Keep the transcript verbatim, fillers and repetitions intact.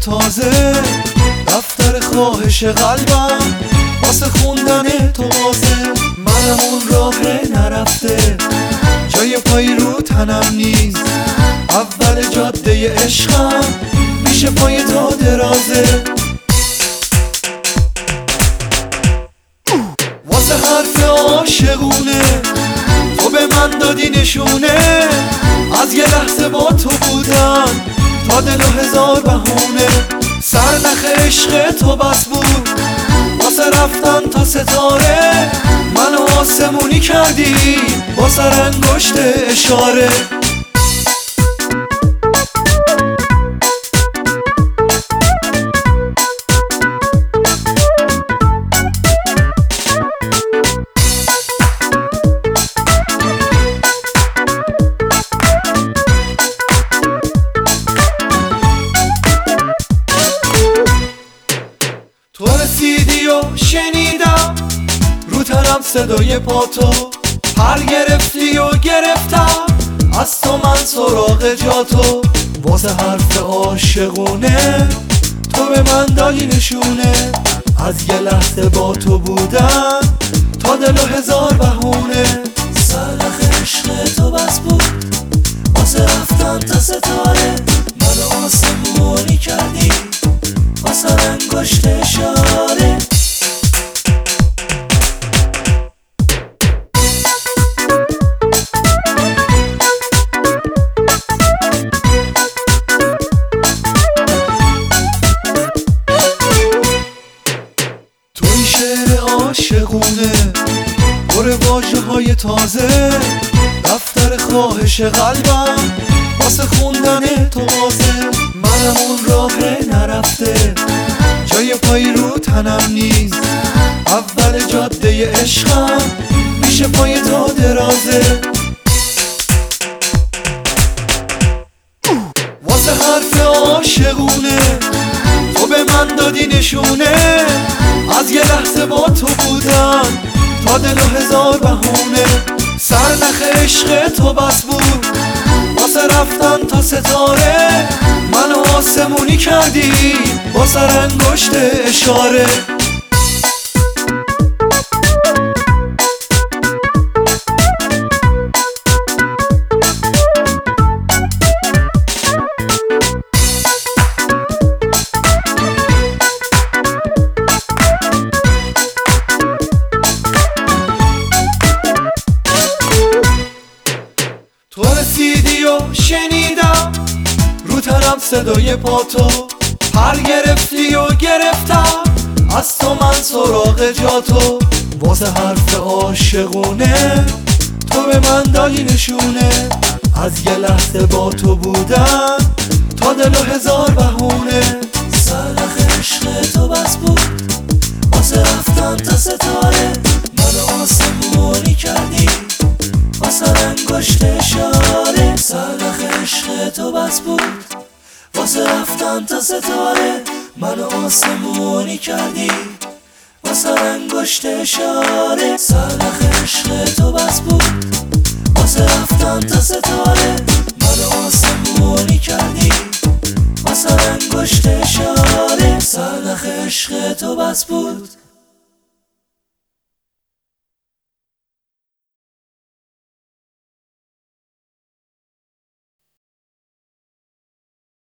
تازه، دفتر خواهش قلبم واسه خوندن تو بازه. منم اون راه نرفته، جای پایی رو تنم نیست، اول جاده عشقم میشه پای تو درازه. واسه حرف عاشقونه تو به من دادی نشونه، از یه لحظه با تو بودن تا دل و هزار بهونه. سرنخ عشق تو بس بود واسه رفتن تا ستاره، منو آسمونی کردی با سر انگشت اشاره. تو رسیدی و شنیدم رو تنم صدای پاتو، پر گرفتی و گرفتم از تو من سراغ جاتو. واسه حرف عاشقونه تو به من دادی نشونه، از یه لحظه با تو بودم تا دل و هزار بهونه. سرنخ عشق تو بس بود واسه رفتن تا ستاره، منو آسمونی کردی با سر انگشت اشاره. توی شعر عاشقونه پر واژه های تازه، دفتر خواهش قلبم واسه خوندن تو بازه. منم اون راه نرفته، جای پایی رو تنم نیست، اول جاده عشقم میشه پای تو درازه. واسه حرف عاشقونه تو به من دادی نشونه، از یه لحظه با تو بودم تا دل و هزار بهونه. سرنخ عشق تو بس بود واسه رفتن تا ستاره، منو آسمونی کردی با سر انگشت اشاره. تو رسیدی و شنیدم رو تنم صدای پاتو، پر گرفتی و گرفتم از تو من سراغ جاتو. واسه حرف عاشقونه تو به من دادی نشونه، از یه لحظه با تو بودم تا دل و هزار بهونه. سرنخ عشق تو بس بود واسه رفتن تا ستاره، منو آسمونی کردی با سر انگشت اشاره. سرنخ عشق تو بس بود واسه رفتن تا ستاره، منو آسمونی کردی با سر انگشت اشاره. سرنخ عشق تو بس بود واسه رفتن تا ستاره، منو آسمونی کردی با سر انگشت اشاره. سرنخ عشق تو بس بود